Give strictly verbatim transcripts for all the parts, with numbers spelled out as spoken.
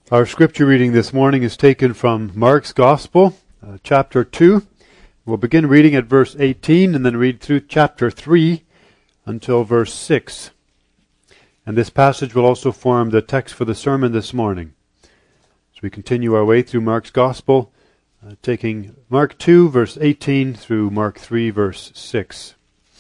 Our scripture reading this morning is taken from Mark's Gospel, uh, chapter two. We'll begin reading at verse eighteen and then read through chapter three until verse six. And this passage will also form the text for the sermon this morning. As we continue our way through Mark's Gospel, uh, taking Mark two, verse eighteen through Mark three, verse six.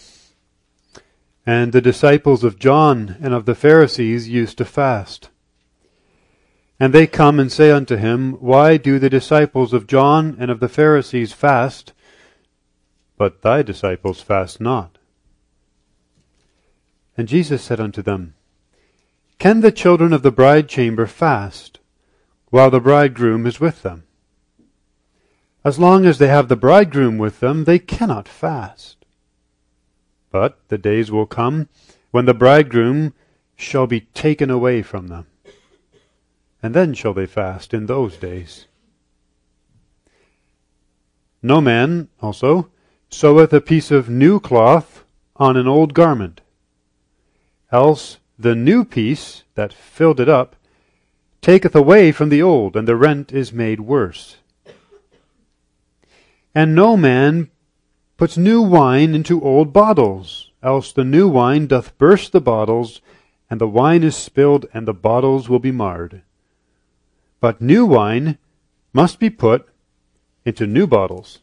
And the disciples of John and of the Pharisees used to fast. And they come and say unto him, Why do the disciples of John and of the Pharisees fast, but thy disciples fast not? And Jesus said unto them, Can the children of the bride chamber fast, while the bridegroom is with them? As long as they have the bridegroom with them, they cannot fast. But the days will come when the bridegroom shall be taken away from them. And then shall they fast in those days. No man, also, seweth a piece of new cloth on an old garment. Else the new piece, that filled it up, taketh away from the old, and the rent is made worse. And no man puts new wine into old bottles, else the new wine doth burst the bottles, and the wine is spilled, and the bottles will be marred. But new wine must be put into new bottles.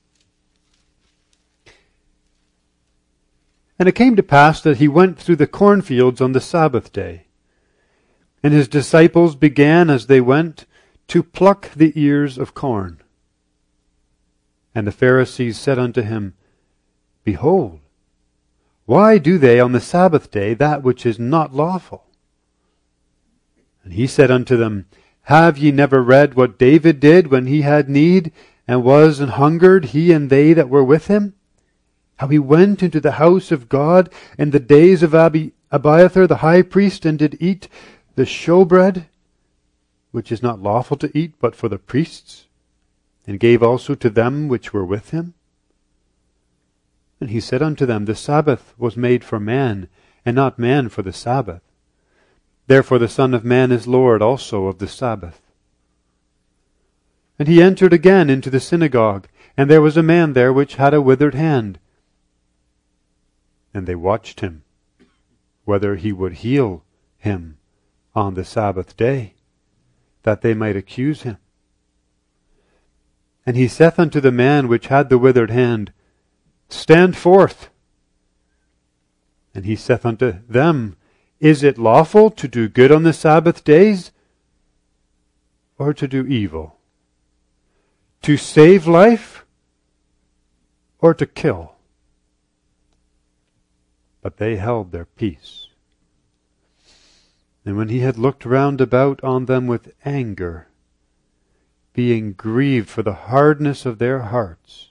And it came to pass that he went through the cornfields on the Sabbath day. And his disciples began as they went to pluck the ears of corn. And the Pharisees said unto him, Behold, why do they on the Sabbath day that which is not lawful? And he said unto them, Have ye never read what David did when he had need, and was an hungered, he and they that were with him? How he went into the house of God in the days of Abi- Abiathar the high priest, and did eat the showbread, which is not lawful to eat, but for the priests, and gave also to them which were with him? And he said unto them, The Sabbath was made for man, and not man for the Sabbath. Therefore the Son of Man is Lord also of the Sabbath. And he entered again into the synagogue, and there was a man there which had a withered hand. And they watched him, whether he would heal him on the Sabbath day, that they might accuse him. And he saith unto the man which had the withered hand, Stand forth. And he saith unto them, Is it lawful to do good on the Sabbath days, or to do evil? To save life, or to kill? But they held their peace. And when he had looked round about on them with anger, being grieved for the hardness of their hearts,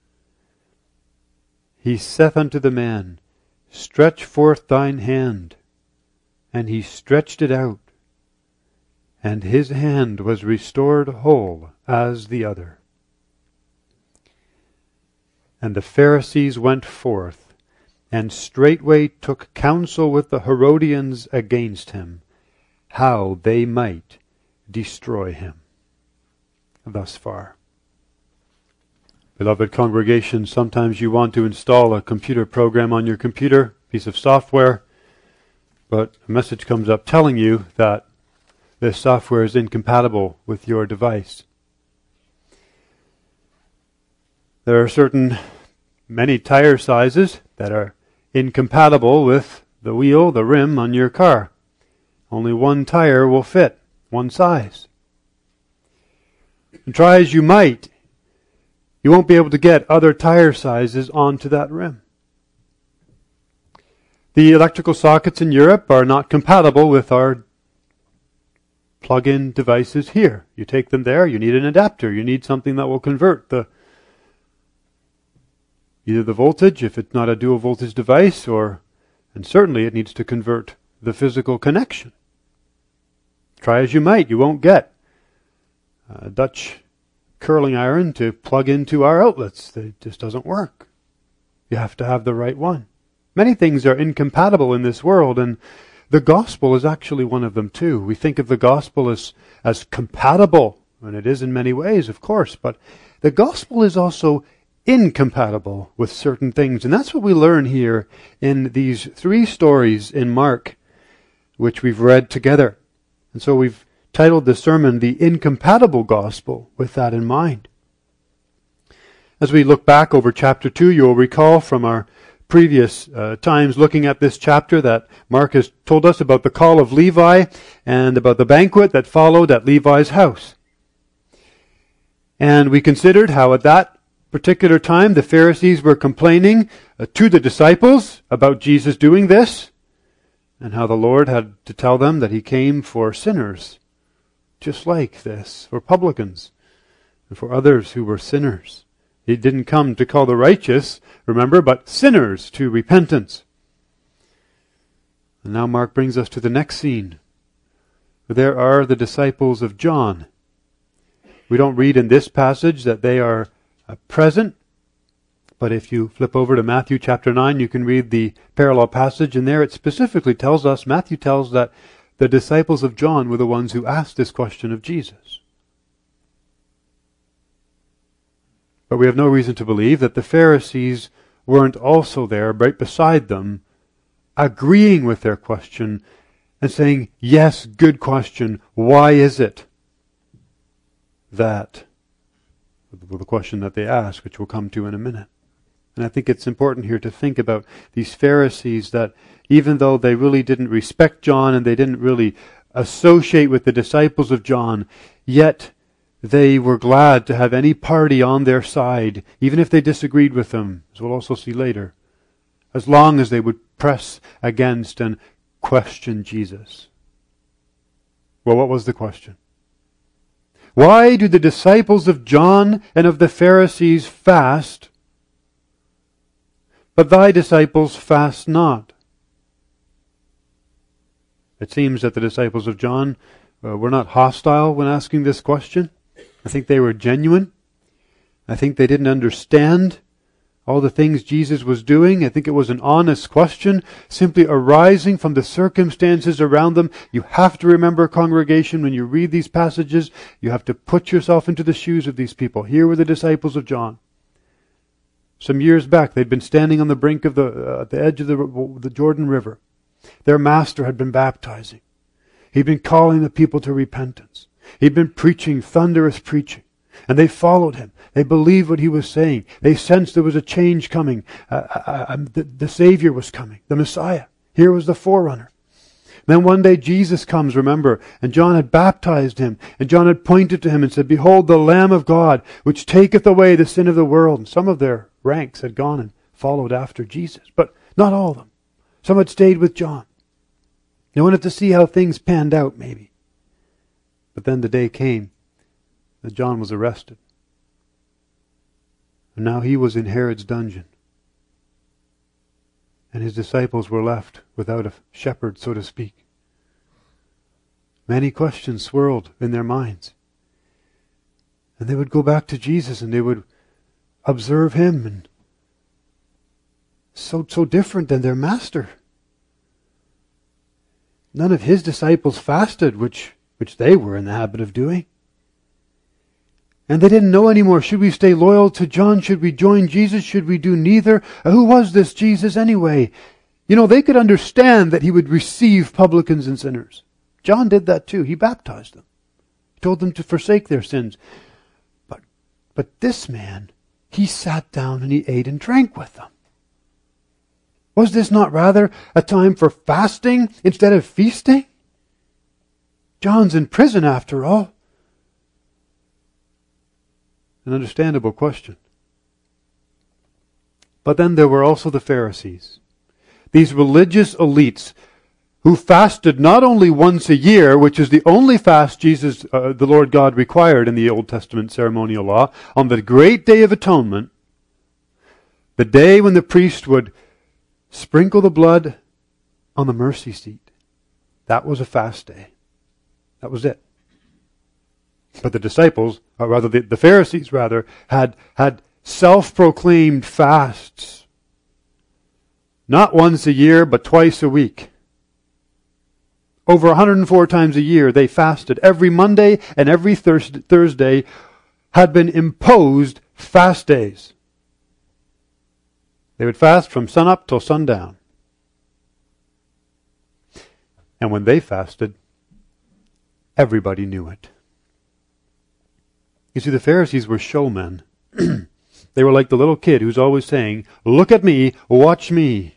he saith unto the man, Stretch forth thine hand. And he stretched it out, and his hand was restored whole as the other. And the Pharisees went forth, and straightway took counsel with the Herodians against him, how they might destroy him. Thus far. Beloved congregation, sometimes you want to install a computer program on your computer, piece of software, but a message comes up telling you that this software is incompatible with your device. There are certain, many tire sizes that are incompatible with the wheel, the rim on your car. Only one tire will fit, one size. And try as you might, you won't be able to get other tire sizes onto that rim. The electrical sockets in Europe are not compatible with our plug-in devices here. You take them there, you need an adapter. You need something that will convert the either the voltage, if it's not a dual voltage device, or, and certainly it needs to convert the physical connection. Try as you might, you won't get a Dutch curling iron to plug into our outlets. It just doesn't work. You have to have the right one. Many things are incompatible in this world, and the gospel is actually one of them too. We think of the gospel as, as compatible, and it is in many ways, of course, but the gospel is also incompatible with certain things. And that's what we learn here in these three stories in Mark, which we've read together. And so we've titled the sermon, The Incompatible Gospel, with that in mind. As we look back over chapter two, you'll recall from our previous uh, times looking at this chapter that Mark has told us about the call of Levi and about the banquet that followed at Levi's house. And we considered how at that particular time the Pharisees were complaining uh, to the disciples about Jesus doing this, and how the Lord had to tell them that he came for sinners, just like this, for publicans and for others who were sinners. He didn't come to call the righteous, remember, but sinners to repentance. And now Mark brings us to the next scene. There are the disciples of John. We don't read in this passage that they are uh, present, but if you flip over to Matthew chapter nine, you can read the parallel passage, and there it specifically tells us, Matthew tells that the disciples of John were the ones who asked this question of Jesus. But we have no reason to believe that the Pharisees weren't also there, right beside them, agreeing with their question and saying, yes, good question, why is it that, the question that they ask, which we'll come to in a minute. And I think it's important here to think about these Pharisees that even though they really didn't respect John and they didn't really associate with the disciples of John, yet they were glad to have any party on their side, even if they disagreed with them, as we'll also see later, as long as they would press against and question Jesus. Well, what was the question? Why do the disciples of John and of the Pharisees fast, but thy disciples fast not? It seems that the disciples of John uh, were not hostile when asking this question. I think they were genuine. I think they didn't understand all the things Jesus was doing. I think it was an honest question, simply arising from the circumstances around them. You have to remember, congregation, when you read these passages, you have to put yourself into the shoes of these people. Here were the disciples of John. Some years back, they'd been standing on the brink of the, uh, the edge of the, the Jordan River. Their master had been baptizing. He'd been calling the people to repentance. He'd been preaching thunderous preaching. And they followed him. They believed what he was saying. They sensed there was a change coming. Uh, uh, uh, the, the Savior was coming. The Messiah. Here was the forerunner. Then one day Jesus comes, remember, and John had baptized him. And John had pointed to him and said, behold the Lamb of God, which taketh away the sin of the world. And some of their ranks had gone and followed after Jesus. But not all of them. Some had stayed with John. They wanted to see how things panned out, maybe. But then the day came that John was arrested. And now he was in Herod's dungeon. And his disciples were left without a shepherd, so to speak. Many questions swirled in their minds. And they would go back to Jesus and they would observe him, and so so different than their master. None of his disciples fasted, which which they were in the habit of doing. And they didn't know anymore. Should we stay loyal to John? Should we join Jesus? Should we do neither? Who was this Jesus anyway? You know, they could understand that he would receive publicans and sinners. John did that too. He baptized them. He told them to forsake their sins. But, but this man, he sat down and he ate and drank with them. Was this not rather a time for fasting instead of feasting? John's in prison after all. An understandable question. But then there were also the Pharisees. These religious elites who fasted not only once a year, which is the only fast Jesus, uh, the Lord God, required in the Old Testament ceremonial law, on the great day of atonement, the day when the priest would sprinkle the blood on the mercy seat. That was a fast day. That was it. But the disciples, or rather the, the Pharisees rather, had, had self-proclaimed fasts. Not once a year, but twice a week. over one hundred four times a year they fasted. Every Monday and every Thursday had been imposed fast days. They would fast from sunup till sundown. And when they fasted, everybody knew it. You see, the Pharisees were showmen. They were like the little kid who's always saying, "Look at me, watch me."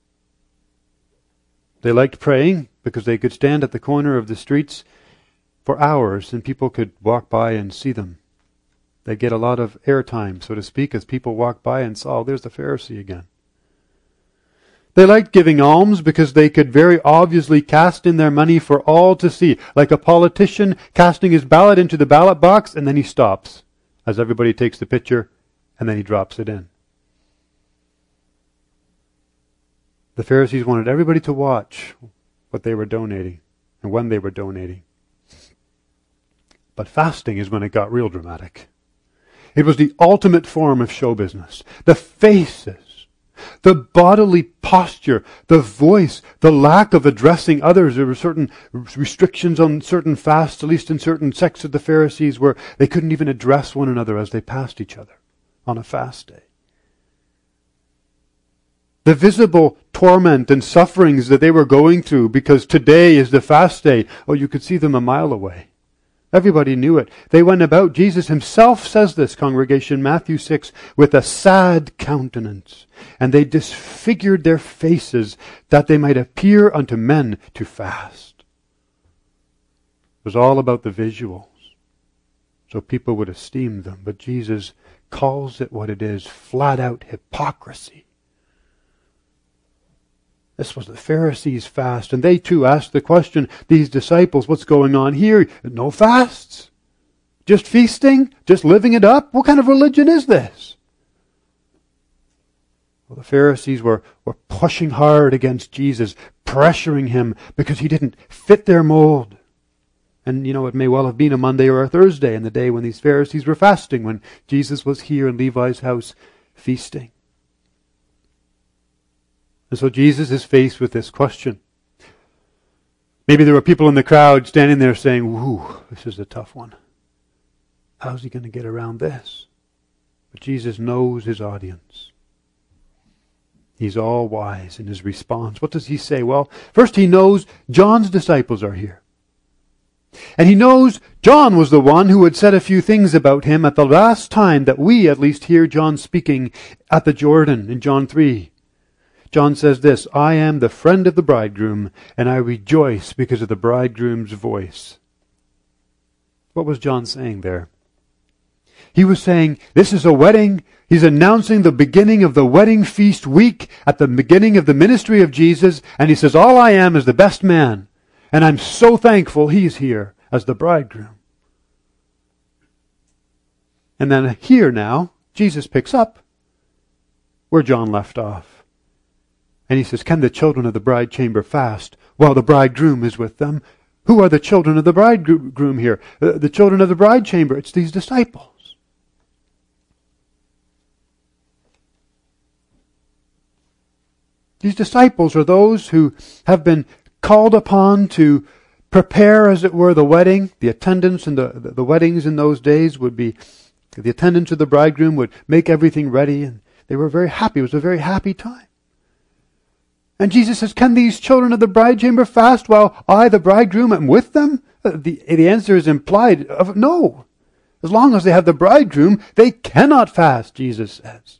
They liked praying because they could stand at the corner of the streets for hours and people could walk by and see them. They'd get a lot of airtime, so to speak, as people walked by and saw, oh, there's the Pharisee again. They liked giving alms because they could very obviously cast in their money for all to see, like a politician casting his ballot into the ballot box and then he stops as everybody takes the picture and then he drops it in. The Pharisees wanted everybody to watch what they were donating and when they were donating. But fasting is when it got real dramatic. It was the ultimate form of show business. The faces, the bodily posture, the voice, the lack of addressing others. There were certain restrictions on certain fasts, at least in certain sects of the Pharisees, where they couldn't even address one another as they passed each other on a fast day. The visible torment and sufferings that they were going through because today is the fast day, oh, you could see them a mile away. Everybody knew it. They went about, Jesus himself says this, congregation, Matthew six, with a sad countenance. And they disfigured their faces that they might appear unto men to fast. It was all about the visuals. So people would esteem them. But Jesus calls it what it is, flat out hypocrisy. This was the Pharisees' fast, and they too asked the question, these disciples, what's going on here? No fasts? Just feasting? Just living it up? What kind of religion is this? Well, the Pharisees were, were pushing hard against Jesus, pressuring him because he didn't fit their mold. And, you know, it may well have been a Monday or a Thursday in the day when these Pharisees were fasting, when Jesus was here in Levi's house feasting. And so Jesus is faced with this question. Maybe there were people in the crowd standing there saying, "Ooh, this is a tough one. How's he going to get around this?" But Jesus knows his audience. He's all wise in his response. What does he say? Well, first he knows John's disciples are here. And he knows John was the one who had said a few things about him at the last time that we at least hear John speaking at the Jordan in John three. John says this, "I am the friend of the bridegroom, and I rejoice because of the bridegroom's voice." What was John saying there? He was saying, this is a wedding. He's announcing the beginning of the wedding feast week at the beginning of the ministry of Jesus, and he says, all I am is the best man, and I'm so thankful he's here as the bridegroom. And then here now, Jesus picks up where John left off. And he says, can the children of the bride chamber fast while the bridegroom is with them? Who are the children of the bridegroom here? Uh, the children of the bride chamber. It's these disciples. These disciples are those who have been called upon to prepare, as it were, the wedding. The attendants in the, the, the weddings in those days would be, the attendants of the bridegroom would make everything ready, and they were very happy. It was a very happy time. And Jesus says, can these children of the bride chamber fast while I, the bridegroom, am with them? The, the answer is implied of no. As long as they have the bridegroom, they cannot fast, Jesus says.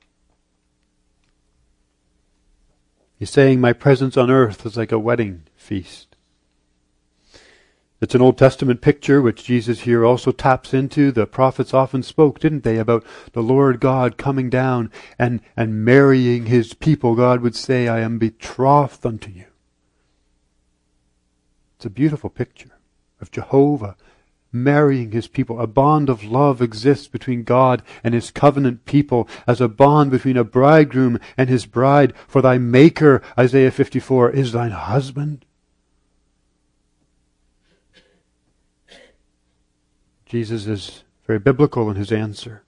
He's saying, my presence on earth is like a wedding feast. It's an Old Testament picture which Jesus here also taps into. The prophets often spoke, didn't they, about the Lord God coming down and, and marrying his people. God would say, I am betrothed unto you. It's a beautiful picture of Jehovah marrying his people. A bond of love exists between God and his covenant people as a bond between a bridegroom and his bride. For thy maker, Isaiah fifty-four, is thine husband. Jesus is very biblical in his answer.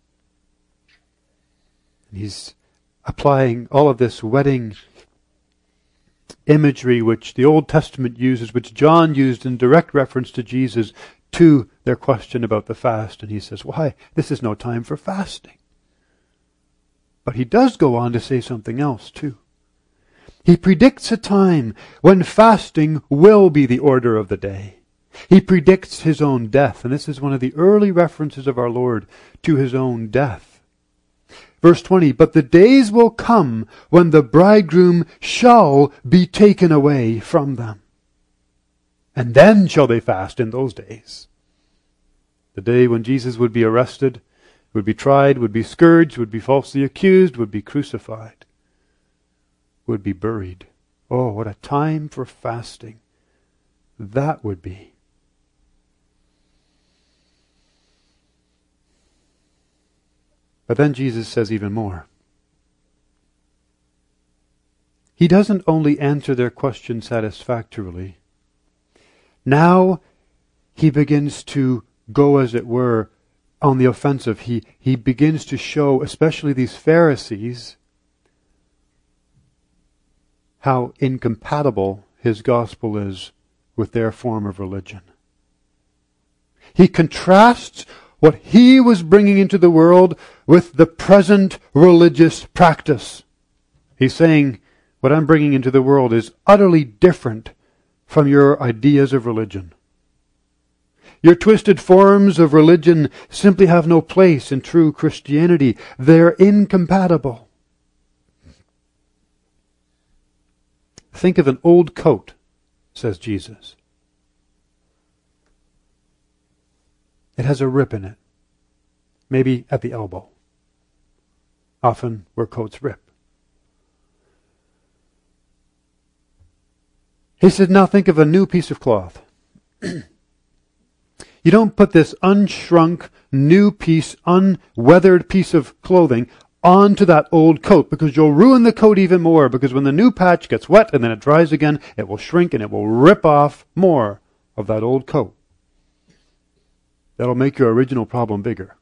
And he's applying all of this wedding imagery which the Old Testament uses, which John used in direct reference to Jesus, to their question about the fast. And he says, why? This is no time for fasting. But he does go on to say something else too. He predicts a time when fasting will be the order of the day. He predicts his own death, and this is one of the early references of our Lord to his own death. Verse twenty, but the days will come when the bridegroom shall be taken away from them. And then shall they fast in those days. The day when Jesus would be arrested, would be tried, would be scourged, would be falsely accused, would be crucified, would be buried. Oh, what a time for fasting that would be. But then Jesus says even more. He doesn't only answer their question satisfactorily. Now he begins to go, as it were, on the offensive. He, he begins to show, especially these Pharisees, how incompatible his gospel is with their form of religion. He contrasts what he was bringing into the world with the present religious practice. He's saying, what I'm bringing into the world is utterly different from your ideas of religion. Your twisted forms of religion simply have no place in true Christianity. They're incompatible. Think of an old coat, says Jesus. It has a rip in it, maybe at the elbow. Often where coats rip. He said, now think of a new piece of cloth. You don't put this unshrunk, new piece, unweathered piece of clothing onto that old coat, because you'll ruin the coat even more, because when the new patch gets wet and then it dries again, it will shrink and it will rip off more of that old coat. That'll make your original problem bigger.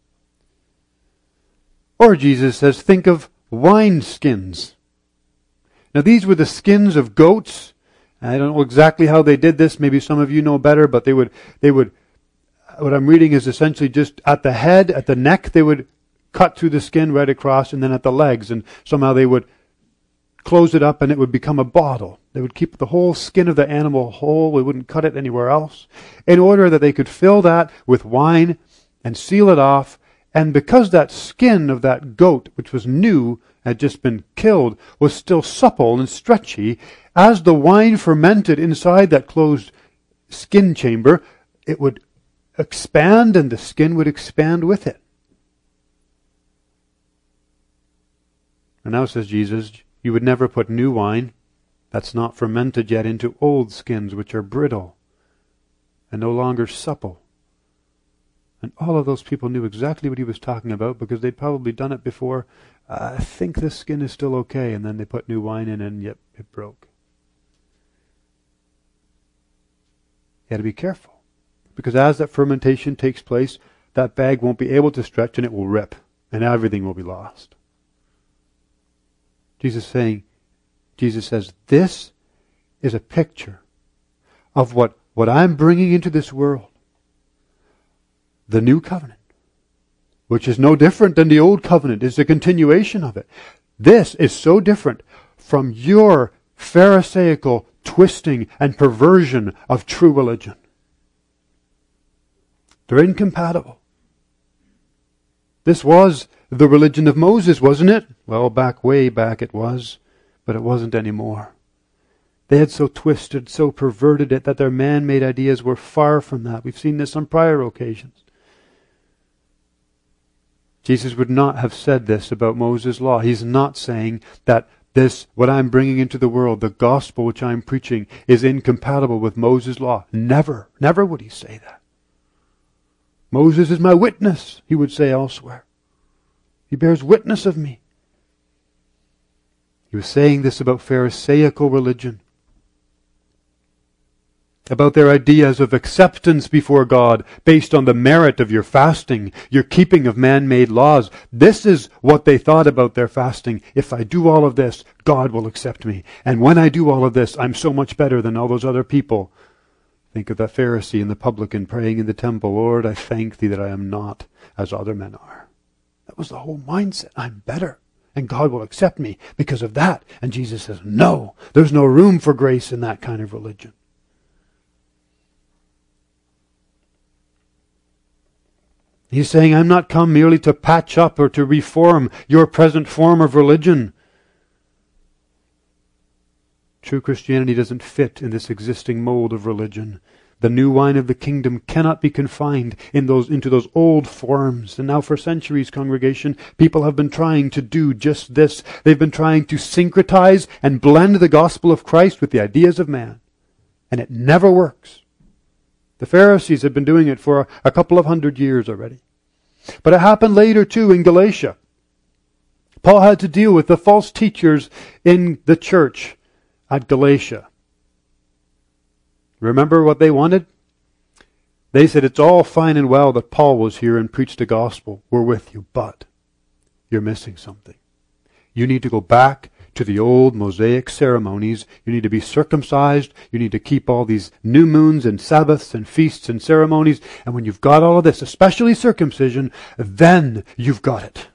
Or Jesus says, think of wine skins. Now these were the skins of goats. I don't know exactly how they did this. Maybe some of you know better, but they would, they would, what I'm reading is essentially just at the head, at the neck, they would cut through the skin right across, and then at the legs, and somehow they would close it up and it would become a bottle. They would keep the whole skin of the animal whole. They wouldn't cut it anywhere else, in order that they could fill that with wine and seal it off. And because that skin of that goat, which was new, had just been killed, was still supple and stretchy, as the wine fermented inside that closed skin chamber, it would expand and the skin would expand with it. And now, says Jesus, you would never put new wine that's not fermented yet into old skins, which are brittle and no longer supple. And all of those people knew exactly what he was talking about, because they'd probably done it before. I think this skin is still okay. And then they put new wine in and yep, it broke. You got to be careful, because as that fermentation takes place, that bag won't be able to stretch and it will rip and everything will be lost. Jesus saying, Jesus says, this is a picture of what, what I'm bringing into this world. The new covenant, which is no different than the old covenant, is a continuation of it. This is so different from your Pharisaical twisting and perversion of true religion. They're incompatible. This was the religion of Moses, wasn't it? Well, back way back it was, but it wasn't anymore. They had so twisted, so perverted it, that their man-made ideas were far from that. We've seen this on prior occasions. Jesus would not have said this about Moses' law. He's not saying that this, what I'm bringing into the world, the gospel which I'm preaching, is incompatible with Moses' law. Never, never would he say that. Moses is my witness, he would say elsewhere. He bears witness of me. He was saying this about Pharisaical religion. about their ideas of acceptance before God based on the merit of your fasting, your keeping of man-made laws. This is what they thought about their fasting. If I do all of this, God will accept me. And when I do all of this, I'm so much better than all those other people. Think of the Pharisee and the publican praying in the temple, Lord, I thank thee that I am not as other men are. That was the whole mindset. I'm better. And God will accept me because of that. And Jesus says, no, there's no room for grace in that kind of religion. He's saying, I'm not come merely to patch up or to reform your present form of religion. True Christianity doesn't fit in this existing mold of religion. The new wine of the kingdom cannot be confined in those, into those old forms. And now for centuries, congregation, people have been trying to do just this. They've been trying to syncretize and blend the gospel of Christ with the ideas of man. And it never works. The Pharisees have been doing it for a couple of hundred years already. But it happened later too in Galatia. Paul had to deal with the false teachers in the church at Galatia. Remember what they wanted? They said, it's all fine and well that Paul was here and preached the gospel. We're with you, but you're missing something. You need to go back to the old Mosaic ceremonies. You need to be circumcised. You need to keep all these new moons and Sabbaths and feasts and ceremonies. And when you've got all of this, especially circumcision, then you've got it.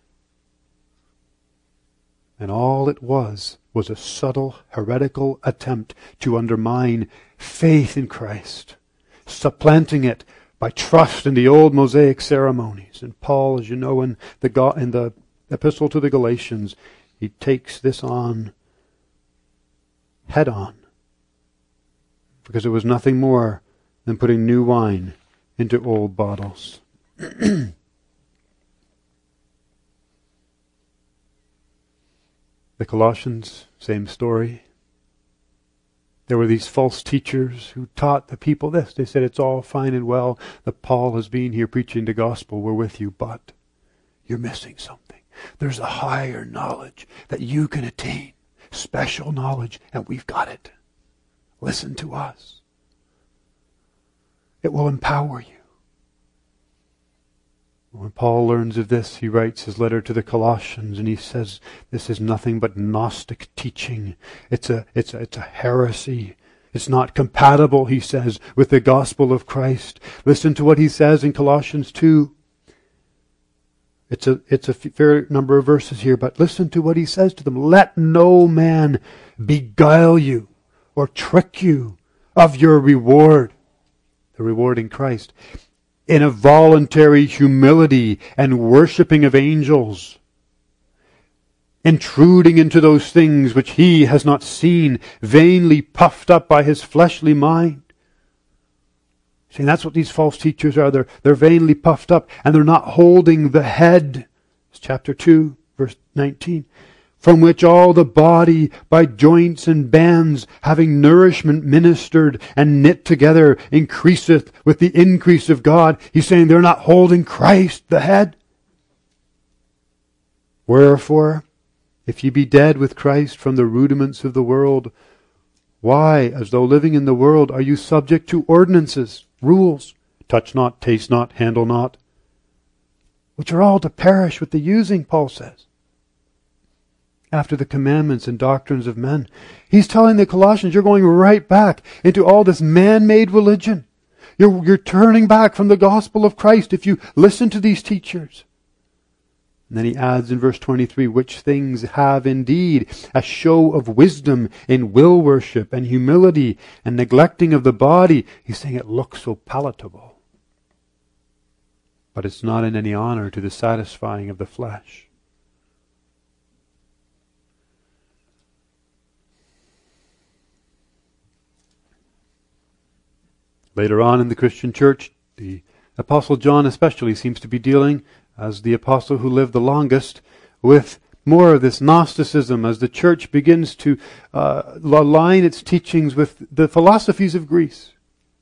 And all it was was a subtle, heretical attempt to undermine faith in Christ, supplanting it by trust in the old Mosaic ceremonies. And Paul, as you know, in the, in the Epistle to the Galatians, he takes this on head on, because it was nothing more than putting new wine into old bottles. The Colossians, same story. There were these false teachers who taught the people this. They said, it's all fine and well that Paul has been here preaching the gospel. We're with you, but you're missing something. There's a higher knowledge that you can attain. Special knowledge, and we've got it. Listen to us. It will empower you. When Paul learns of this, he writes his letter to the Colossians, and he says, this is nothing but Gnostic teaching. It's a, it's a, it's a heresy. It's not compatible, he says, with the gospel of Christ. Listen to what he says in Colossians two. It's a, it's a fair number of verses here, but listen to what he says to them. Let no man beguile you or trick you of your reward, the reward in Christ, in a voluntary humility and worshipping of angels, intruding into those things which he has not seen, vainly puffed up by his fleshly mind. See, that's what these false teachers are. They're, they're vainly puffed up, and they're not holding the head. It's chapter two, verse nineteen. From which all the body, by joints and bands, having nourishment ministered and knit together, increaseth with the increase of God. He's saying they're not holding Christ, the head. Wherefore, if ye be dead with Christ from the rudiments of the world, why, as though living in the world, are you subject to ordinances, rules, touch not, taste not, handle not, which are all to perish with the using, Paul says, after the commandments and doctrines of men. He's telling the Colossians, you're going right back into all this man-made religion. You're, you're turning back from the gospel of Christ if you listen to these teachers. And then he adds in verse twenty-three, which things have indeed a show of wisdom in will worship and humility and neglecting of the body. He's saying it looks so palatable, but it's not in any honor to the satisfying of the flesh. Later on in the Christian church, the Apostle John especially seems to be dealing, as the apostle who lived the longest, with more of this Gnosticism as the church begins to uh, align its teachings with the philosophies of Greece.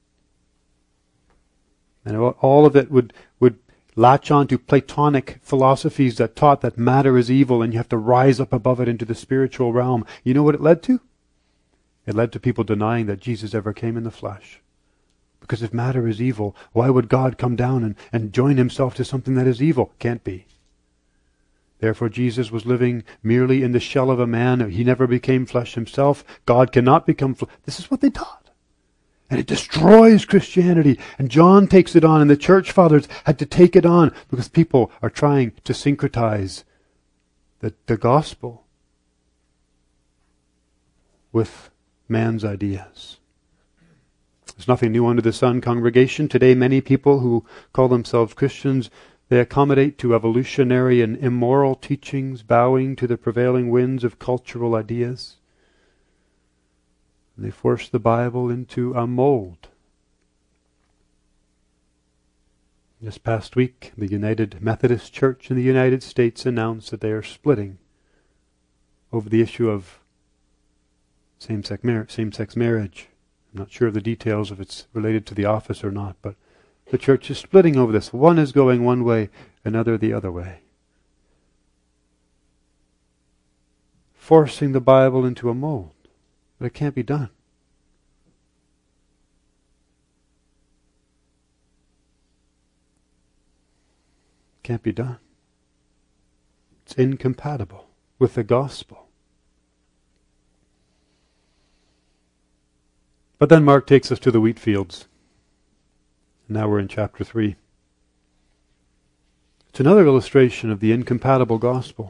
And all of it would, would latch on to Platonic philosophies that taught that matter is evil and you have to rise up above it into the spiritual realm. You know what it led to? It led to people denying that Jesus ever came in the flesh. Because if matter is evil, why would God come down and, and join himself to something that is evil? Can't be. Therefore Jesus was living merely in the shell of a man. He never became flesh himself. God cannot become flesh. This is what they taught. And it destroys Christianity. And John takes it on, and the church fathers had to take it on because people are trying to syncretize the, the gospel with man's ideas. There's nothing new under the sun, congregation. Today many people who call themselves Christians, they accommodate to evolutionary and immoral teachings, bowing to the prevailing winds of cultural ideas. They force the Bible into a mold. This past week, the United Methodist Church in the United States announced that they are splitting over the issue of same-sex, mar- same-sex marriage. I'm not sure of the details if it's related to the office or not, but the church is splitting over this. One is going one way, another the other way. Forcing the Bible into a mold. But it can't be done. Can't be done. It's incompatible with the gospel. But then Mark takes us to the wheat fields. Now we're in chapter three. It's another illustration of the incompatible gospel.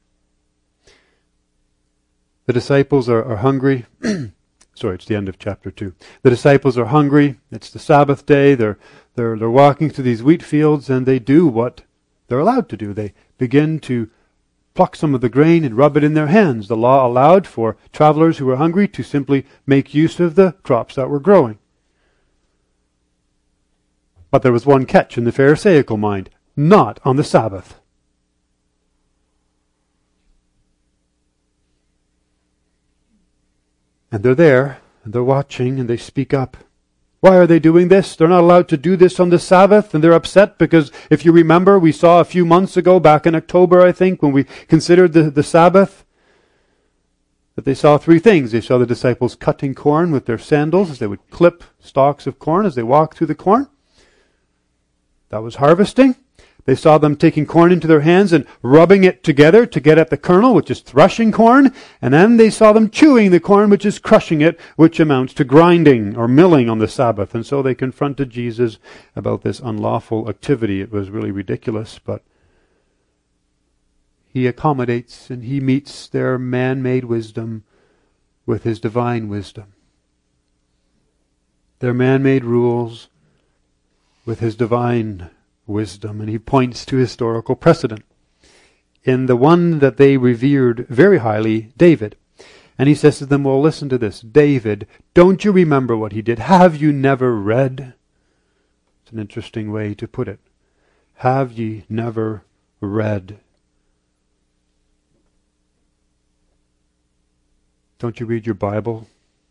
The disciples are, are hungry. Sorry, it's the end of chapter two. The disciples are hungry. It's the Sabbath day. They're, they're, they're walking through these wheat fields, and they do what they're allowed to do. They begin to pluck some of the grain and rub it in their hands. The law allowed for travelers who were hungry to simply make use of the crops that were growing. But there was one catch in the Pharisaical mind: not on the Sabbath. And they're there, and they're watching, and they speak up. Why are they doing this? They're not allowed to do this on the Sabbath, and they're upset because, if you remember, we saw a few months ago, back in October, I think, when we considered the, the Sabbath, that they saw three things. They saw the disciples cutting corn with their sandals as they would clip stalks of corn as they walked through the corn. That was harvesting. They saw them taking corn into their hands and rubbing it together to get at the kernel, which is threshing corn. And then they saw them chewing the corn, which is crushing it, which amounts to grinding or milling on the Sabbath. And so they confronted Jesus about this unlawful activity. It was really ridiculous, but he accommodates and he meets their man-made wisdom with his divine wisdom. Their man-made rules with his divine wisdom, and he points to historical precedent in the one that they revered very highly, David. And he says to them, well, listen to this. David, don't you remember what he did? Have you never read? It's an interesting way to put it. Have ye never read? Don't you read your Bible?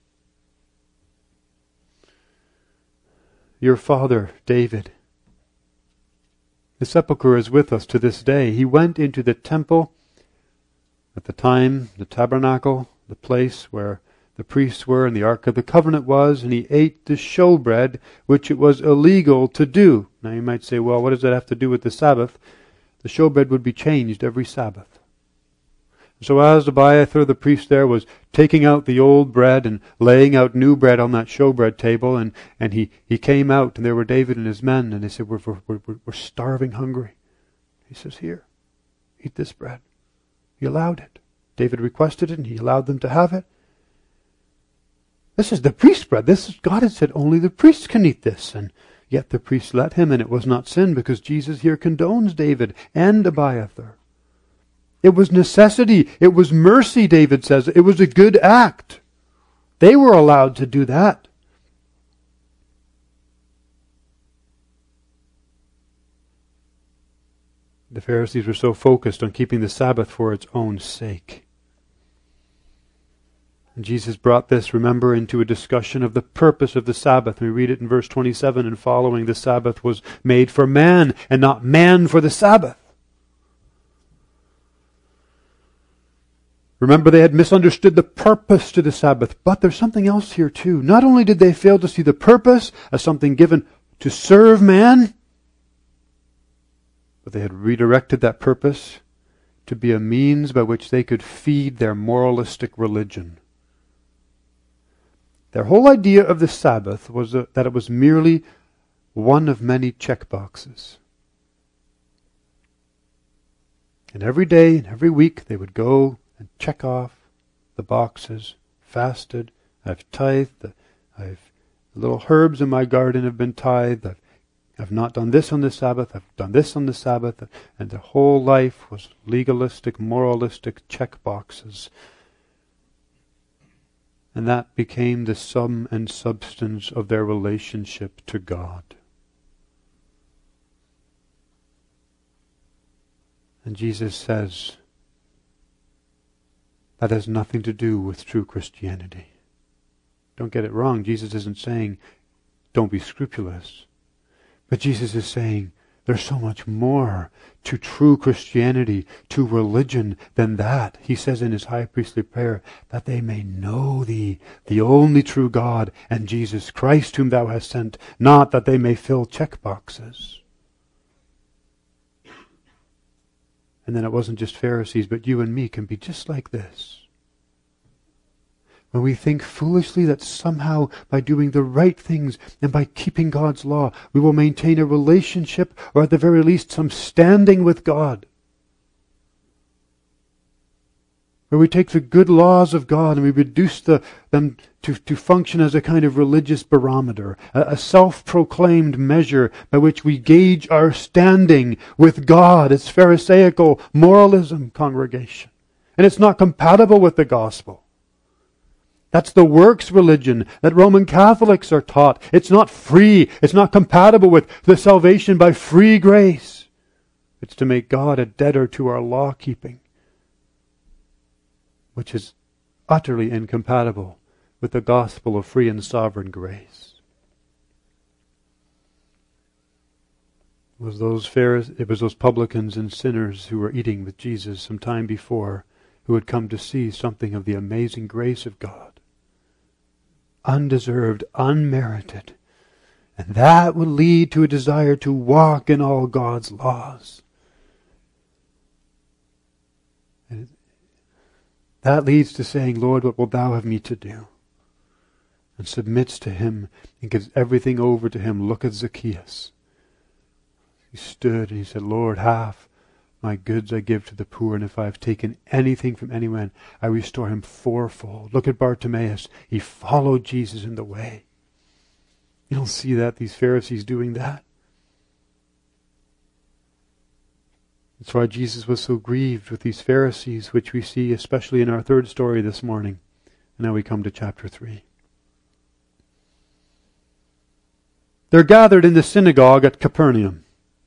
Your father, David, the sepulchre is with us to this day. He went into the temple at the time, the tabernacle, the place where the priests were and the Ark of the Covenant was, and he ate the showbread, which it was illegal to do. Now you might say, well, what does that have to do with the Sabbath? The showbread would be changed every Sabbath. So as Abiathar, the priest there, was taking out the old bread and laying out new bread on that showbread table, and, and he, he came out, and there were David and his men, and they said, we're, we're, we're, we're starving hungry. He says, here, eat this bread. He allowed it. David requested it, and he allowed them to have it. This is the priest's bread. This is, God had said only the priests can eat this, and yet the priests let him, and it was not sin, because Jesus here condones David and Abiathar. It was necessity. It was mercy, David says. It was a good act. They were allowed to do that. The Pharisees were so focused on keeping the Sabbath for its own sake. And Jesus brought this, remember, into a discussion of the purpose of the Sabbath. We read it in verse twenty-seven and following. The Sabbath was made for man, and not man for the Sabbath. Remember, they had misunderstood the purpose to the Sabbath. But there's something else here too. Not only did they fail to see the purpose as something given to serve man, but they had redirected that purpose to be a means by which they could feed their moralistic religion. Their whole idea of the Sabbath was that it was merely one of many checkboxes. And every day and every week they would go and check off the boxes. Fasted, I've tithed, I've the little herbs in my garden have been tithed, I've, I've not done this on the Sabbath, I've done this on the Sabbath, and their whole life was legalistic, moralistic checkboxes. And that became the sum and substance of their relationship to God. And Jesus says, that has nothing to do with true Christianity. Don't get it wrong. Jesus isn't saying, don't be scrupulous. But Jesus is saying, there's so much more to true Christianity, to religion than that. He says in his high priestly prayer, that they may know thee, the only true God, and Jesus Christ whom thou hast sent, not that they may fill checkboxes. And then it wasn't just Pharisees, but you and me can be just like this. When we think foolishly that somehow by doing the right things and by keeping God's law, we will maintain a relationship or at the very least some standing with God. Where we take the good laws of God and we reduce the, them to, to function as a kind of religious barometer, a, a self-proclaimed measure by which we gauge our standing with God. It's Pharisaical moralism, congregation. And it's not compatible with the gospel. That's the works religion that Roman Catholics are taught. It's not free. It's not compatible with the salvation by free grace. It's to make God a debtor to our law keeping, which is utterly incompatible with the gospel of free and sovereign grace. It was those Pharisees, it was those publicans and sinners who were eating with Jesus some time before, who had come to see something of the amazing grace of God. Undeserved, unmerited. And that would lead to a desire to walk in all God's laws. And that leads to saying, Lord, what wilt thou have me to do? And submits to him and gives everything over to him. Look at Zacchaeus. He stood and he said, Lord, half my goods I give to the poor, and if I have taken anything from anyone, I restore him fourfold. Look at Bartimaeus. He followed Jesus in the way. You don't see that, these Pharisees doing that. That's why Jesus was so grieved with these Pharisees, which we see especially in our third story this morning. And now we come to chapter three. They're gathered in the synagogue at Capernaum.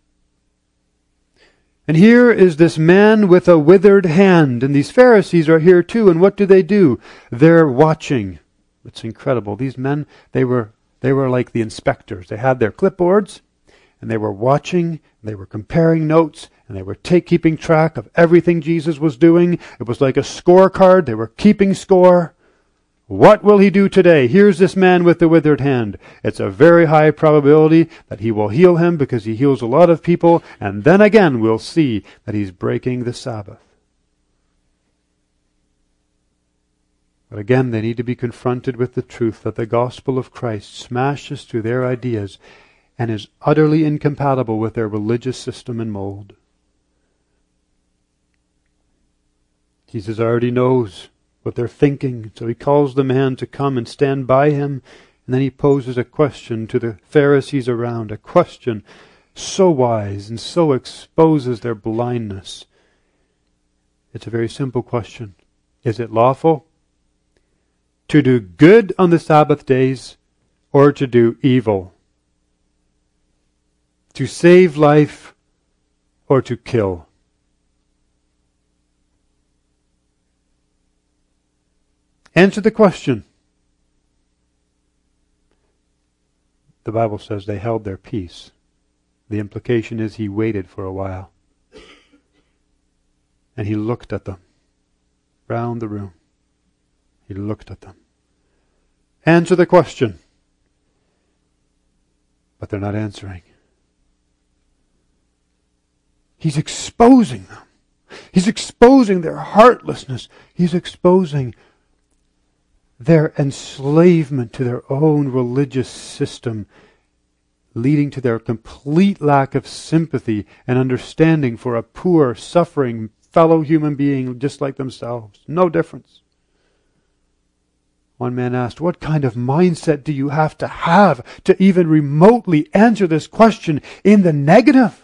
And here is this man with a withered hand. And these Pharisees are here too. And what do they do? They're watching. It's incredible. These men, they were they were like the inspectors. They had their clipboards. And they were watching. They were comparing notes. And they were take, keeping track of everything Jesus was doing. It was like a scorecard. They were keeping score. What will he do today? Here's this man with the withered hand. It's a very high probability that he will heal him because he heals a lot of people. And then again, we'll see that he's breaking the Sabbath. But again, they need to be confronted with the truth that the gospel of Christ smashes through their ideas and is utterly incompatible with their religious system and mold. Jesus already knows what they're thinking. So he calls the man to come and stand by him. And then he poses a question to the Pharisees around. A question so wise and so exposes their blindness. It's a very simple question. Is it lawful to do good on the Sabbath days or to do evil? To save life or to kill? Answer the question. The Bible says they held their peace. The implication is he waited for a while. And he looked at them. round the room. He looked at them. Answer the question. But they're not answering. He's exposing them. He's exposing their heartlessness. He's exposing their enslavement to their own religious system, leading to their complete lack of sympathy and understanding for a poor, suffering fellow human being just like themselves. No difference. One man asked, what kind of mindset do you have to have to even remotely answer this question in the negative?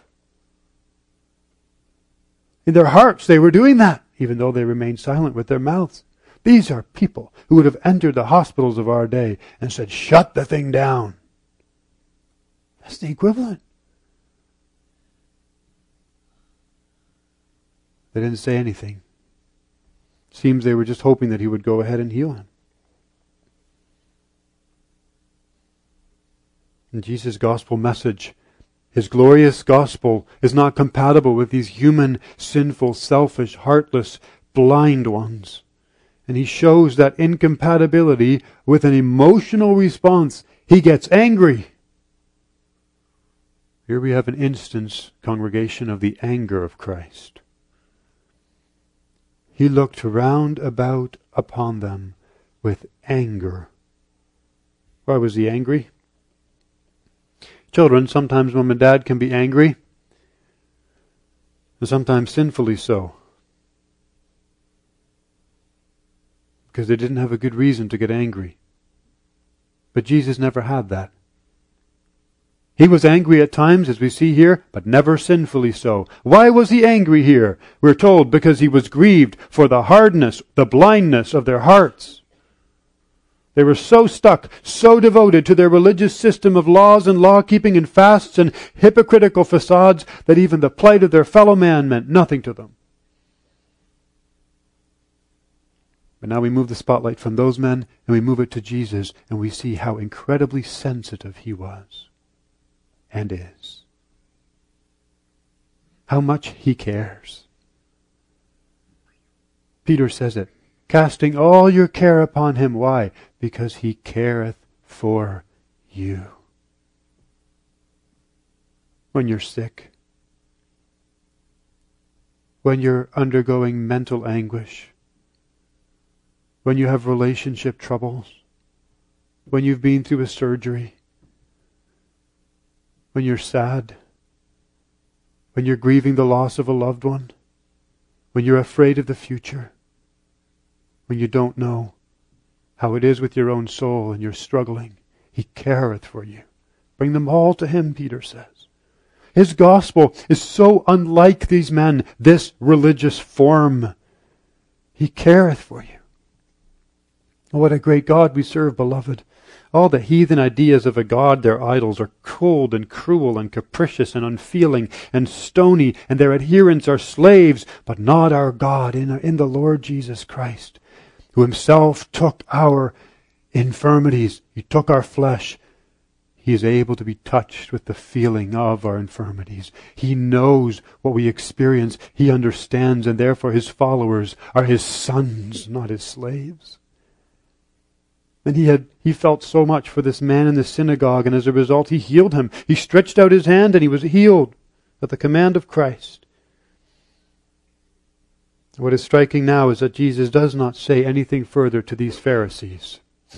In their hearts, they were doing that, even though they remained silent with their mouths. These are people who would have entered the hospitals of our day and said, shut the thing down. That's the equivalent. They didn't say anything. Seems they were just hoping that he would go ahead and heal him. And Jesus' gospel message, His glorious gospel, is not compatible with these human, sinful, selfish, heartless, blind ones. And He shows that incompatibility with an emotional response. He gets angry. Here we have an instance, congregation, of the anger of Christ. He looked round about upon them with anger. Why was He angry? Children, sometimes mom and dad can be angry, and sometimes sinfully so, because they didn't have a good reason to get angry. But Jesus never had that. He was angry at times, as we see here, but never sinfully so. Why was He angry here? We're told because He was grieved for the hardness, the blindness of their hearts. They were so stuck, so devoted to their religious system of laws and law-keeping and fasts and hypocritical facades that even the plight of their fellow man meant nothing to them. But now we move the spotlight from those men and we move it to Jesus, and we see how incredibly sensitive He was and is. How much He cares. Peter says it. Casting all your care upon Him. Why? Because He careth for you. When you're sick, when you're undergoing mental anguish, when you have relationship troubles, when you've been through a surgery, when you're sad, when you're grieving the loss of a loved one, when you're afraid of the future, when you don't know how it is with your own soul and you're struggling, He careth for you. Bring them all to Him, Peter says. His gospel is so unlike these men, this religious form. He careth for you. Oh, what a great God we serve, beloved. All the heathen ideas of a God, their idols, are cold and cruel and capricious and unfeeling and stony, and their adherents are slaves, but not our God in, in the Lord Jesus Christ, who Himself took our infirmities. He took our flesh. He is able to be touched with the feeling of our infirmities. He knows what we experience. He understands, and therefore His followers are His sons, not His slaves. And he had he felt so much for this man in the synagogue, and as a result He healed him. He stretched out His hand and he was healed at the command of Christ. What is striking now is that Jesus does not say anything further to these Pharisees.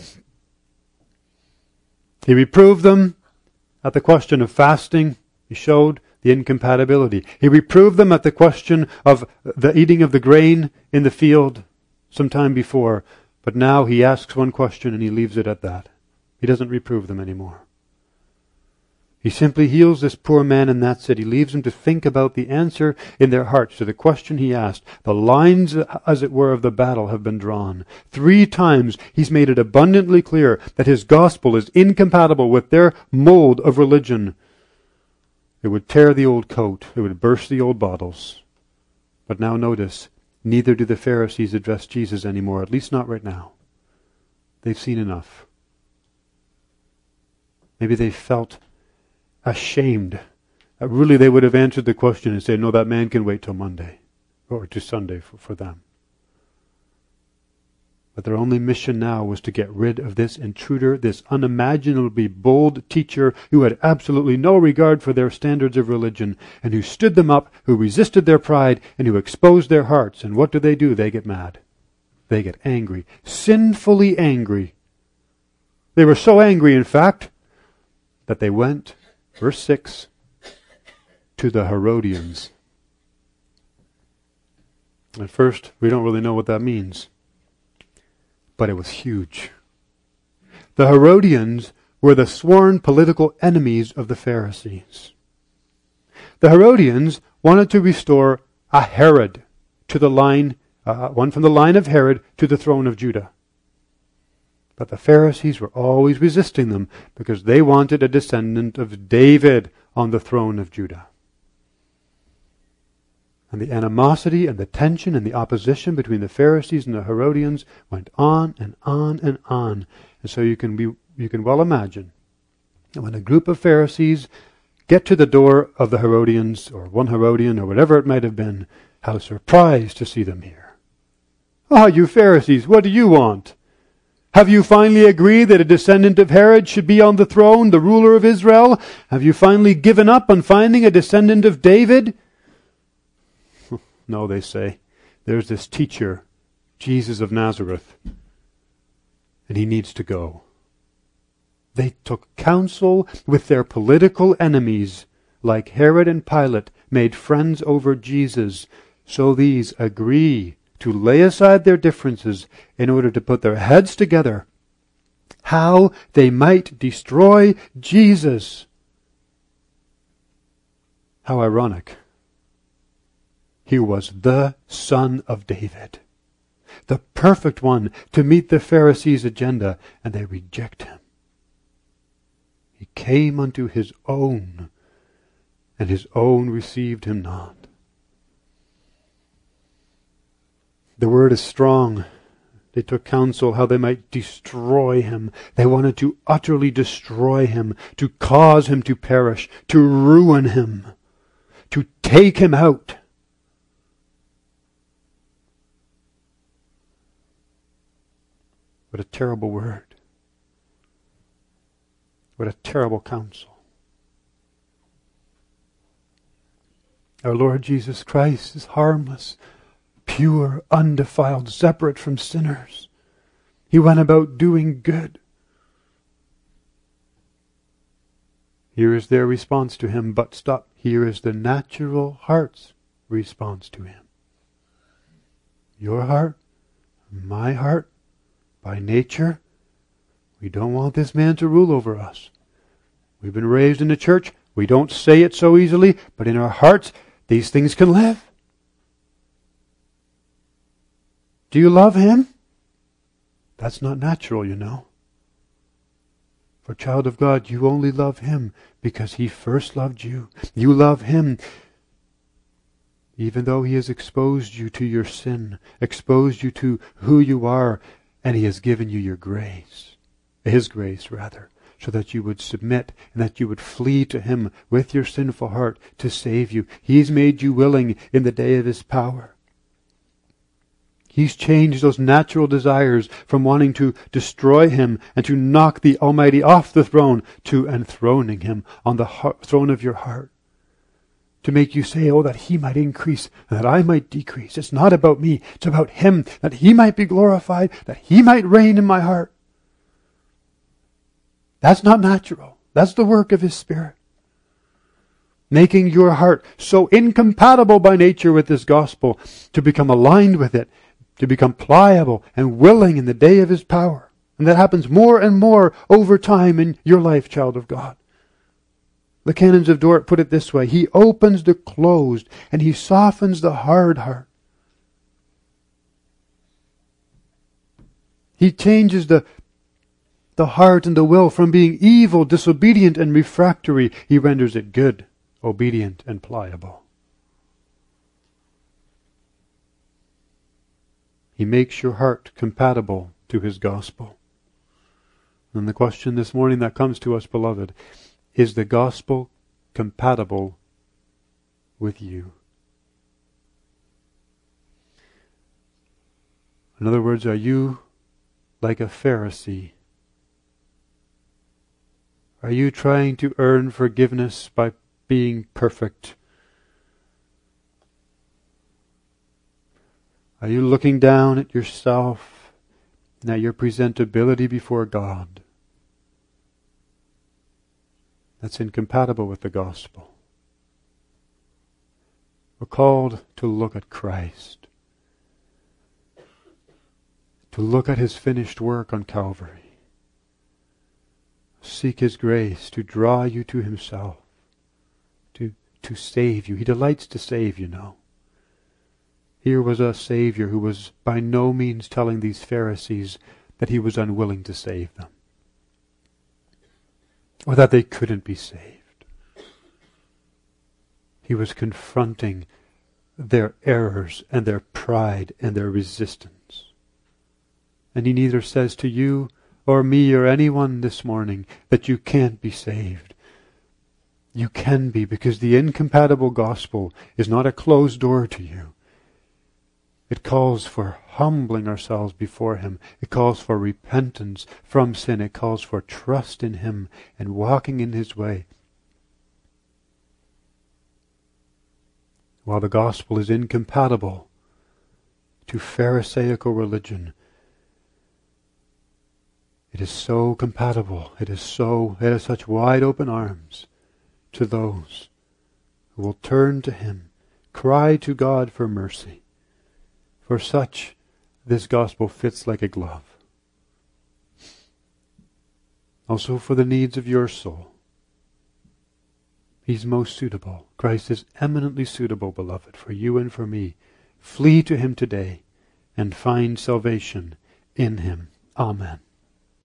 He reproved them at the question of fasting. He showed the incompatibility. He reproved them at the question of the eating of the grain in the field some time before. But now He asks one question and He leaves it at that. He doesn't reprove them anymore. He simply heals this poor man, and that's it. He leaves them to think about the answer in their hearts to the question He asked. The lines, as it were, of the battle have been drawn. Three times He's made it abundantly clear that His gospel is incompatible with their mold of religion. It would tear the old coat. It would burst the old bottles. But now notice, neither do the Pharisees address Jesus anymore, at least not right now. They've seen enough. Maybe they felt ashamed. Uh, really, they would have answered the question and said, no, that man can wait till Monday, or to Sunday for, for them. But their only mission now was to get rid of this intruder, this unimaginably bold teacher who had absolutely no regard for their standards of religion, and who stood them up, who resisted their pride, and who exposed their hearts. And what do they do? They get mad. They get angry. Sinfully angry. They were so angry, in fact, that they went, verse six, to the Herodians. At first, we don't really know what that means. But it was huge. The Herodians were the sworn political enemies of the Pharisees. The Herodians wanted to restore a Herod to the line, uh, one from the line of Herod to the throne of Judah. But the Pharisees were always resisting them because they wanted a descendant of David on the throne of Judah. And the animosity and the tension and the opposition between the Pharisees and the Herodians went on and on and on. And so you can be, you can well imagine that when a group of Pharisees get to the door of the Herodians, or one Herodian, or whatever it might have been, how surprised to see them here. Ah, you Pharisees, what do you want? Have you finally agreed that a descendant of Herod should be on the throne, the ruler of Israel? Have you finally given up on finding a descendant of David? No, they say, there's this teacher, Jesus of Nazareth, and he needs to go. They took counsel with their political enemies, like Herod and Pilate made friends over Jesus. So these agree to lay aside their differences in order to put their heads together, how they might destroy Jesus. How ironic. He was the Son of David, the perfect one to meet the Pharisees' agenda, and they reject him. He came unto his own, and his own received him not. The word is strong. They took counsel how they might destroy him. They wanted to utterly destroy him, to cause him to perish, to ruin him, to take him out. What a terrible word. What a terrible counsel. Our Lord Jesus Christ is harmless, pure, undefiled, separate from sinners. He went about doing good. Here is their response to him, but stop. Here is the natural heart's response to him. Your heart, my heart, by nature, we don't want this man to rule over us. We've been raised in the church. We don't say it so easily, but in our hearts, these things can live. Do you love him? That's not natural, you know. For child of God, you only love him because he first loved you. You love him even though he has exposed you to your sin, exposed you to who you are, and he has given you your grace, his grace rather, so that you would submit and that you would flee to him with your sinful heart to save you. He's made you willing in the day of his power. He's changed those natural desires from wanting to destroy him and to knock the Almighty off the throne to enthroning him on the heart, throne of your heart. To make you say, oh, that he might increase and that I might decrease. It's not about me. It's about him, that he might be glorified, that he might reign in my heart. That's not natural. That's the work of his Spirit. Making your heart so incompatible by nature with this gospel to become aligned with it, to become pliable and willing in the day of his power. And that happens more and more over time in your life, child of God. The Canons of Dort put it this way: he opens the closed and he softens the hard heart. He changes the, the heart and the will from being evil, disobedient, and refractory. He renders it good, obedient, and pliable. He makes your heart compatible to his gospel. And the question this morning that comes to us, beloved, is the gospel compatible with you? In other words, are you like a Pharisee? Are you trying to earn forgiveness by being perfect? Are you looking down at yourself and at your presentability before God? That's incompatible with the gospel. We're called to look at Christ, to look at His finished work on Calvary. Seek His grace to draw you to Himself, to, to save you. He delights to save, you know. Here was a Savior who was by no means telling these Pharisees that He was unwilling to save them, or that they couldn't be saved. He was confronting their errors and their pride and their resistance. And He neither says to you or me or anyone this morning that you can't be saved. You can be, because the incompatible gospel is not a closed door to you. It calls for humbling ourselves before Him. It calls for repentance from sin. It calls for trust in Him and walking in His way. While the gospel is incompatible to Pharisaical religion, it is so compatible, it is so, it has such wide open arms to those who will turn to Him, cry to God for mercy. For such, this gospel fits like a glove. Also for the needs of your soul. He's most suitable. Christ is eminently suitable, beloved, for you and for me. Flee to Him today and find salvation in Him. Amen.